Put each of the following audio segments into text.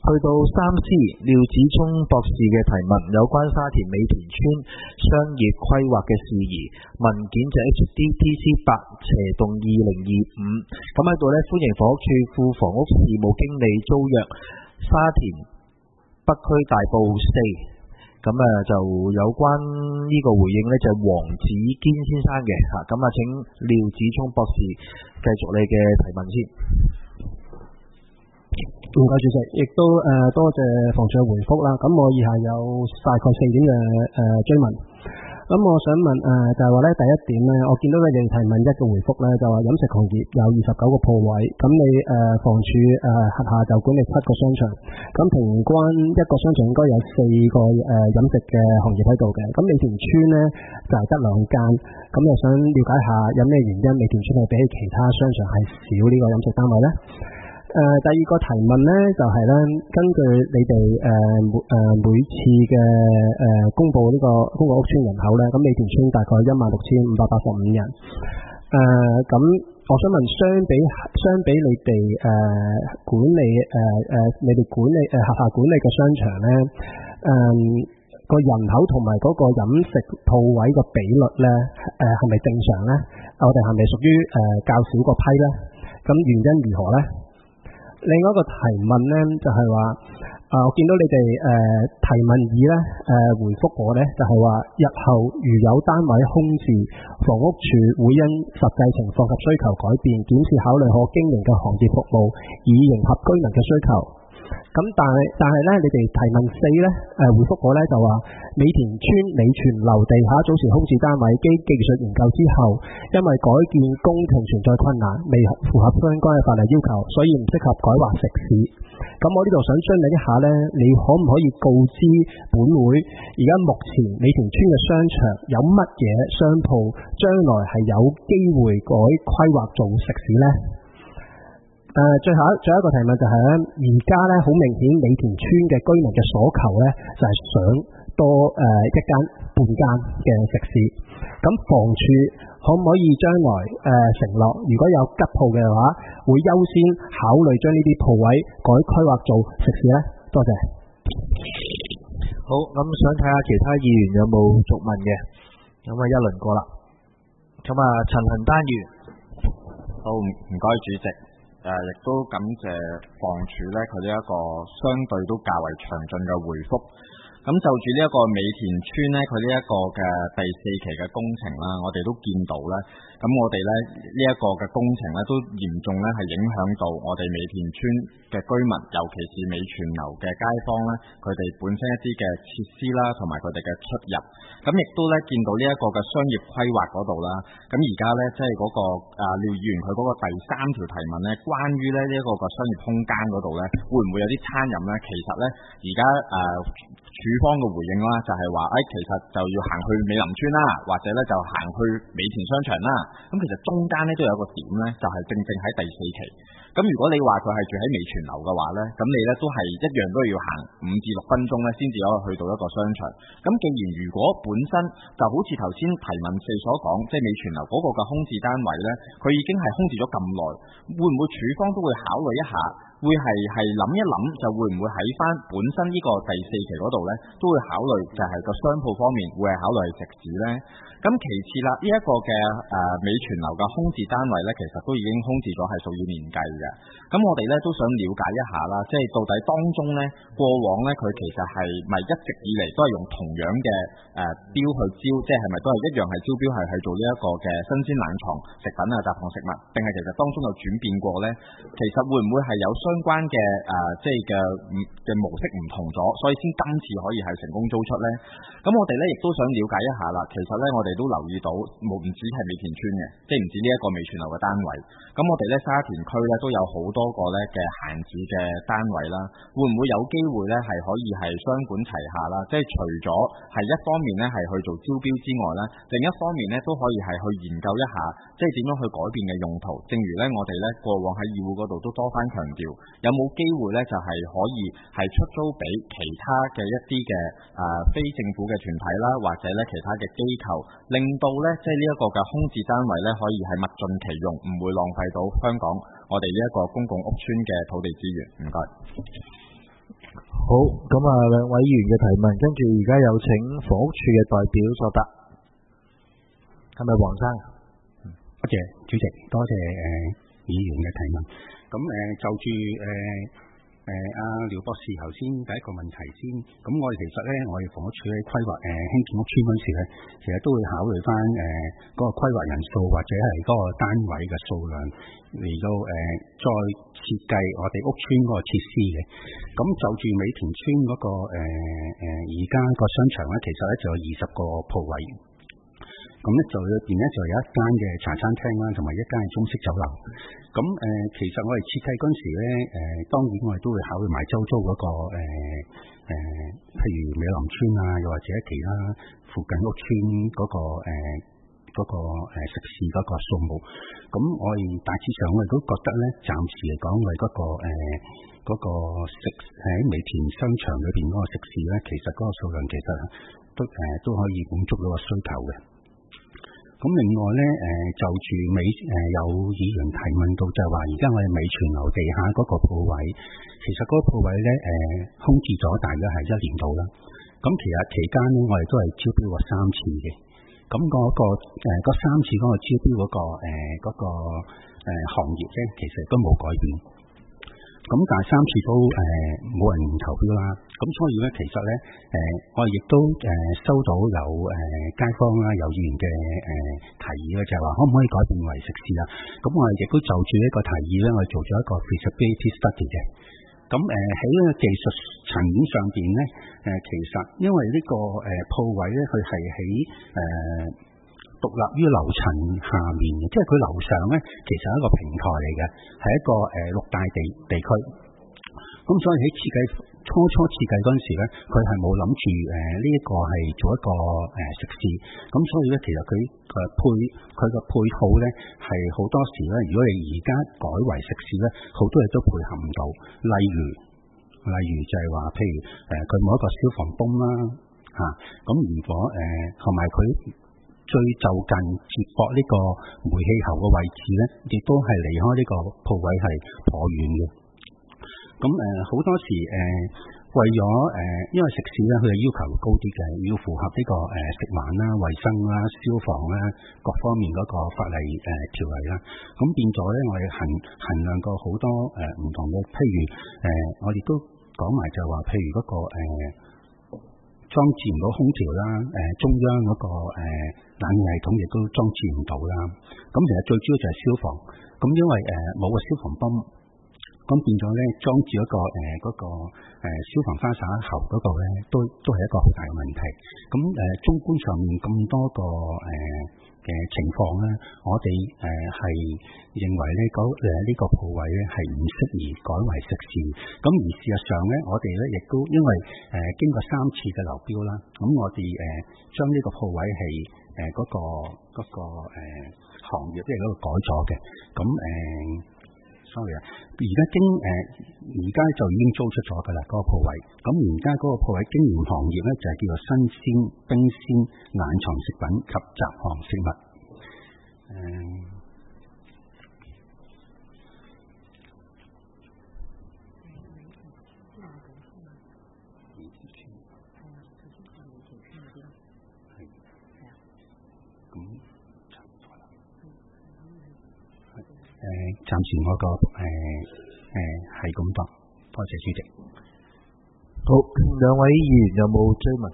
去到3C 廖子聰博士嘅提問，有關沙田美田村商業規劃嘅事宜，文件就 HDTC8/2025。咁喺度呢，歡迎房屋處副房屋事務經理租約沙田北區大埔4。咁就有關呢個回應呢，就係黃子堅先生嘅嚇。咁請廖子聰博士繼續你嘅提問先。 唔該主席，亦都多謝房署嘅回覆啦。咁我以下有大概4點嘅追問。咁我想問就係話咧，第一點咧，我見到你哋提問1嘅回覆咧，就話飲食行業有29個鋪位，咁你房署轄下就管理7個商場，咁平均一個商場應該有4個飲食嘅行業喺度嘅。咁美田村咧就係得2間，咁就想了解下有咩原因美田村係比起其他商場係少呢個飲食單位咧？第二個提問呢，就係呢，根據你哋每次嘅公佈呢個公共屋邨人口呢，咁美田村大概16,585人。咁我想問，相比你哋管理你哋轄下管理嘅商場呢，個人口同埋嗰個飲食鋪位個比率呢，係咪正常呢？我哋係咪屬於較少個批呢？咁原因如何呢？另外一個提問呢，就係話，我見到你哋提問2呢，回覆我呢，就係話，日後如有單位空置，房屋署會因實際情況及需求改變，檢視考慮可經營嘅行業服務，以迎合居民嘅需求。咁但係咧，你哋提問4咧，回覆我咧就話美田村美全樓地下早前空置單位，經技術研究之後，因為改建工程存在困難，未符合相關嘅法例要求，所以唔適合改劃食肆。咁我呢度想詢問一下咧，你可唔可以告知本會，而家目前美田村嘅商場有乜嘢商鋪將來係有機會改規劃做食肆咧？最後一個提問就係咧，而家咧好明顯美田村嘅居民嘅所求咧，就係想多一間半間嘅食肆。咁房署可唔可以將來承諾，如果有吉鋪嘅話，會優先考慮將呢啲鋪位改規劃做食肆咧？多謝。 好，咁想睇下其他議員有冇續問嘅，咁一輪過啦。咁陳恒丹議員， 好，唔該主席。亦都感謝房署咧，佢呢一個相對都較為詳盡嘅回覆。咁就住呢一個美田村咧，佢呢一個嘅第4期嘅工程啦，我哋都見到咧，咁我哋咧呢一個嘅工程咧都嚴重咧係影響到我哋美田村嘅居民，尤其是美全樓嘅街坊咧，佢哋本身一啲嘅設施啦，同埋佢哋嘅出入，咁亦都咧見到呢一個嘅商業規劃嗰度啦。咁而家咧即係嗰個廖議員佢嗰個第3條提問咧，關於咧呢一個嘅商業空間嗰度咧，會唔會有啲餐飲咧？其實咧而家署方嘅回應啦，就係話其實就要行去美林村啦，或者咧就行去美田商場啦。咁其實中間咧都有一個點咧，就係正喺第4期。咁如果你話佢係住喺美全樓嘅話咧，咁你咧都係一樣都要行5至6分鐘咧，先至可以去到一個商場。咁既然如果本身就好似頭先提問4所講，即係美全樓嗰個嘅空置單位咧，佢已經係空置咗咁耐，會唔會署方都會考慮一下？會係諗一諗，就會唔會喺翻本身呢個第4期嗰度呢，都會考慮就係個商鋪方面會係考慮食肆呢。咁其次啦，呢一個嘅美全樓嘅空置單位呢，其實都已經空置咗係數以年計嘅。咁我哋呢都想了解一下啦，即係到底當中呢，過往呢，佢其實係咪一直以嚟都係用同樣嘅標去招，即係咪都係一樣係招標係去做呢一個嘅新鮮冷藏食品啊、雜項食物，定係其實當中有轉變過呢？其實會唔會係有相關嘅即係嘅模式唔同咗，所以先今次可以係成功租出呢？咁我哋呢亦都想了解一下啦。其實呢，我哋都留意到，唔止係美田村嘅，即係唔止呢一個美全樓嘅單位。咁我哋呢沙田區呢都有好多個呢嘅閒置嘅單位啦。會唔會有機會呢係可以係雙管齊下啦？即係除咗係一方面呢係去做招標之外呢，另一方面呢都可以係去研究一下，即係點樣去改變嘅用途。正如呢，我哋呢過往喺議會嗰度都多番強調，有冇機會呢就係可以係出租俾其他嘅一啲嘅非政府嘅團體啦，或者呢其他嘅機構，令到呢即係呢一個嘅空置單位呢可以係物盡其用，唔會浪費到香港我哋呢一個公共屋邨嘅土地資源。唔該。 咁啊，兩位議員嘅提問，跟住而家有請房屋署嘅代表作答，係咪黃生？ 多謝主席，多謝議員嘅提問。咁就住廖博士頭先第一個問題先，咁我哋其實咧，我哋房屋署喺規劃興建屋邨嗰陣時咧，其實都會考慮翻嗰個規劃人數或者係嗰個單位嘅數量嚟到再設計我哋屋邨嗰個設施嘅。咁就住美田邨嗰個而家個商場咧，其實咧就有20個鋪位。咁咧就裏邊咧就有一間嘅茶餐廳啦，同埋一間係中式酒樓。咁其實我哋設計嗰陣時咧，當然我哋都會考慮埋周遭嗰個譬如美林邨啊，又或者其他附近屋邨嗰個食肆嗰個數目。咁我哋大致上我哋都覺得咧，暫時嚟講我哋嗰個食喺美田商場裏邊嗰個食肆咧，其實嗰個數量其實都可以滿足到個需求嘅。咁另外咧，就住有議員提問到就係話，而家我哋美泉樓地下嗰個鋪位，其實嗰個鋪位咧，空置咗大約係1年度啦。咁其實期間咧，我哋都係招標過3次嘅。咁嗰3次嗰個招標嗰個行業咧，其實都冇改變。咁但係3次都冇人投標啦，咁所以咧其實咧我哋亦都收到有街坊啦，有議員嘅提議咧，就係話可唔可以改變為食肆啊？咁我哋亦都就住呢個提議咧，我哋做咗一個 feasibility study 嘅。咁喺呢個技術層面上邊咧，其實因為呢個鋪位咧，佢係喺獨立於樓層下面嘅，即係佢樓上咧，其實係一個平台嚟嘅，係一個綠帶地區。咁所以喺初設計嗰陣時咧，佢係冇諗住呢一個係做一個食肆。咁所以咧，其實佢個配套咧係好多時咧，如果你而家改為食肆咧，好多嘢都配合唔到。例如就係話，譬如佢冇一個消防泵啦，咁如果同埋佢最就近接駁呢個煤氣喉嘅位置咧，亦都係離開呢個鋪位係頗遠嘅。咁好多時為咗因為食肆咧，佢嘅要求高啲嘅，要符合呢個食環啦、衞生啦、消防啦各方面嗰個法例條例啦。咁變咗咧，我哋衡量過好多唔同嘅，譬如我哋都講埋就話，譬如嗰個裝置唔到空調啦，中央嗰個冷氣系統亦都裝置唔到啦。咁其實最主要就係消防。咁因為冇個消防泵，咁變咗咧裝置一個消防花灑喉嗰個咧，都係一個好大嘅問題。咁綜觀上面咁多個嘅情況咧，我哋係認為咧呢個鋪位咧係唔適宜改為食肆。咁而事實上咧，我哋咧亦都因為經過3次嘅流標啦，咁我哋將呢個鋪位係嗰個行業即係嗰個改咗嘅。咁sorry 啊，而家就已經租出咗㗎啦，嗰個鋪位。咁而家嗰個鋪位經營行業咧就係叫做新鮮冰鮮冷藏食品及雜項食物。暫時我個係咁多，多謝主席。 好，兩位議員有冇追問？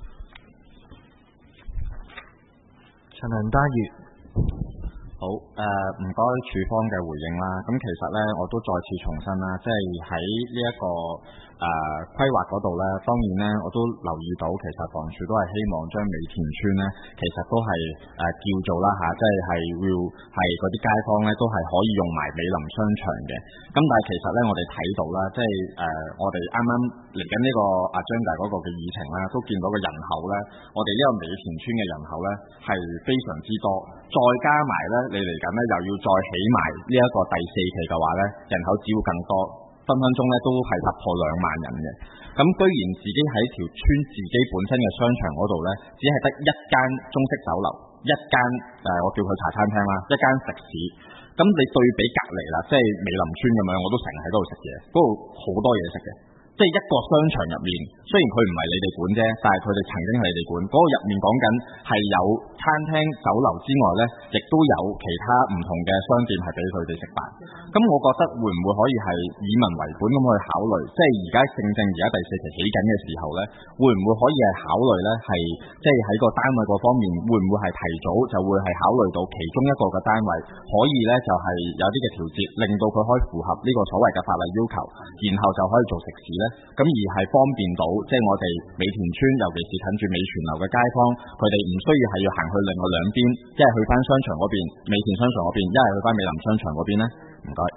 陳恒鑌議員， 好，唔該署方嘅回應啦。咁其實咧，我都再次重申啦，即係喺呢一個規劃嗰度咧，當然咧，我都留意到，其實房署都係希望將美田邨咧，其實都係叫做啦嚇，即係係嗰啲街坊咧，都係可以用埋美林商場嘅。咁但係其實咧，我哋睇到啦，即係我哋啱啱嚟緊呢個張大嗰個嘅議程啦，都見到個人口咧，我哋呢個美田邨嘅人口咧係非常之多，再加埋咧，你嚟緊咧又要再起埋呢一個第4期嘅話咧，人口只會更多。分鐘咧都係突破2萬人嘅，咁居然自己喺條村自己本身嘅商場嗰度咧，只係得一間中式酒樓，一間我叫佢茶餐廳啦，一間食肆。咁你對比隔離啦，即係美林邨咁樣，我都成日喺嗰度食嘢，嗰度好多嘢食嘅，即即係一個商場入面，雖然佢唔係你哋管啫，但係佢哋曾經係你哋管。嗰個入面講緊係有餐廳、酒樓之外呢，亦都有其他唔同嘅商店係俾佢哋食飯。咁我覺得會唔會可以係以民為本咁去考慮？即係而家正而家第4期起緊嘅時候呢，會唔會可以係考慮呢？係即係喺個單位嗰方面，會唔會係提早就會係考慮到其中一個嘅單位可以呢，就係有啲嘅調節，令到佢可以符合呢個所謂嘅法例要求，然後就可以做食肆呢。咁而係方便到即係我哋美田村，尤其是近住美泉樓嘅街坊，佢哋唔需要係要行去另外兩邊，一係去翻商場嗰邊美田商場嗰邊，一係去翻美林商場嗰邊呢。唔該。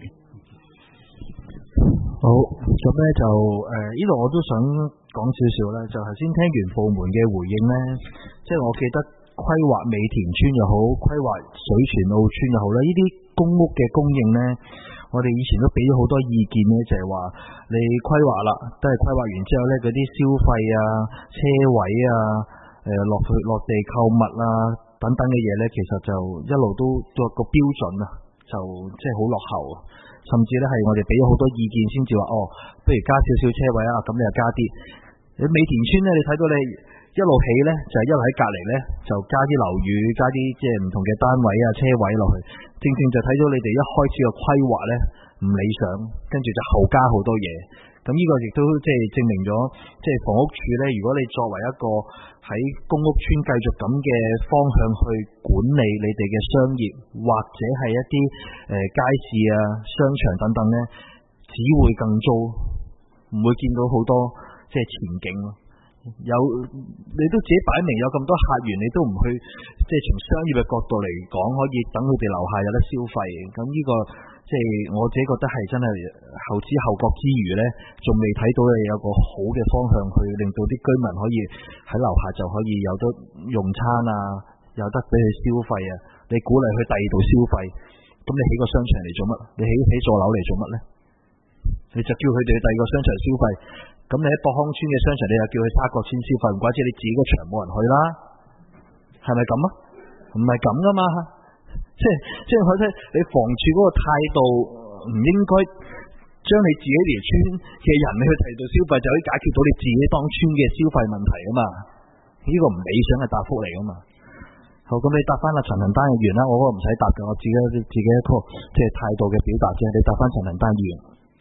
好，咁咧就呢度我都想講少少咧，就頭先聽完部門嘅回應咧，即係我記得規劃美田村又好，規劃水泉澳村又好咧，呢啲公屋嘅供應咧，我哋以前都俾咗好多意見咧，就係話你規劃啦，都係規劃完之後咧，嗰啲消費啊、車位啊、落地購物啊等等嘅嘢咧，其實就一路都個標準啊，就即係好落後，甚至咧係我哋俾咗好多意見先至話，不如加少少車位啊，咁你又加啲。你美田村咧，你睇到你一路起咧，就係一路喺隔離咧，就加啲樓宇，加啲即係唔同嘅單位啊、車位落去，正正就睇到你哋一開始嘅規劃咧唔理想，跟住就後加好多嘢。咁呢個亦都即係證明咗，即係房屋署咧，如果你作為一個喺公屋村繼續咁嘅方向去管理你哋嘅商業，或者係一啲街市啊、商場等等咧，只會更糟，唔會見到好多即係前景咯。你都自己擺明有咁多客源，你都唔去即係從商業嘅角度嚟講，可以等佢哋樓下有得消費。咁呢個即係我自己覺得係真係後知後覺之餘呢，仲未睇到有個好嘅方向去令到啲居民可以喺樓下就可以有得用餐啊，有得俾佢消費啊。你鼓勵去第二度消費，咁你起個商場嚟做乜？你起座樓嚟做乜呢？你就叫佢哋去第二個商場消費，咁你喺博康村嘅商場，你又叫佢沙角村消費，唔怪之你自己個場冇人去啦，係咪咁啊？唔係咁噶嘛，即係我覺得你房署嗰個態度唔應該將你自己條村嘅人去第二度消費，就可以解決到你自己當村嘅消費問題啊嘛，呢個唔理想嘅答覆嚟噶嘛。好，咁你答翻阿陳恒丹議員啦，我嗰個唔使答嘅，我自己一個即係態度嘅表達啫。你答翻陳恒丹議員。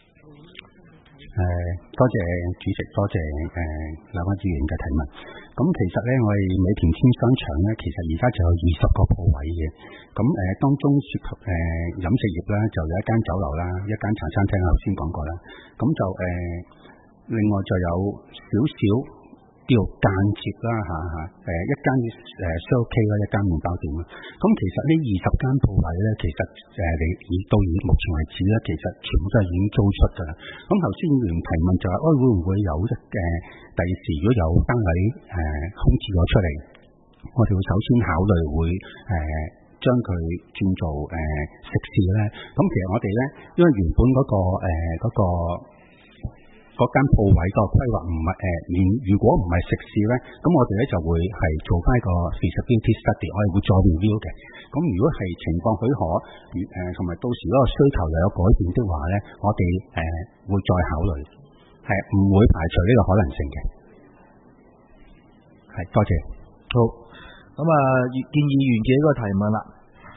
多謝主席，多謝兩位議員嘅提問。咁其實咧，我哋美田村商場咧，其實而家就有20個鋪位嘅。咁當中涉及飲食業咧，就有一間酒樓啦，一間茶餐廳，頭先講過啦。咁就另外就有少少叫間接啦一間燒 K 啦，一間麵包店啦。咁其實呢20間鋪位咧，其實到目前為止咧，其實全部都係已經租出㗎啦。咁頭先議員提問就係，會唔會有第時如果有單位空置咗出嚟，我哋會首先考慮會將佢轉做食肆咧。咁其實我哋咧，因為原本嗰間鋪位個規劃唔係如果唔係食肆咧，咁我哋咧就會係做翻一個 feasibility study， 我哋會再 review 嘅。咁如果係情況許可，同埋到時嗰個需求又有改變的話咧，我哋會再考慮，係唔會排除呢個可能性嘅。係，多謝。 好，咁建議完嘅一個提問啦。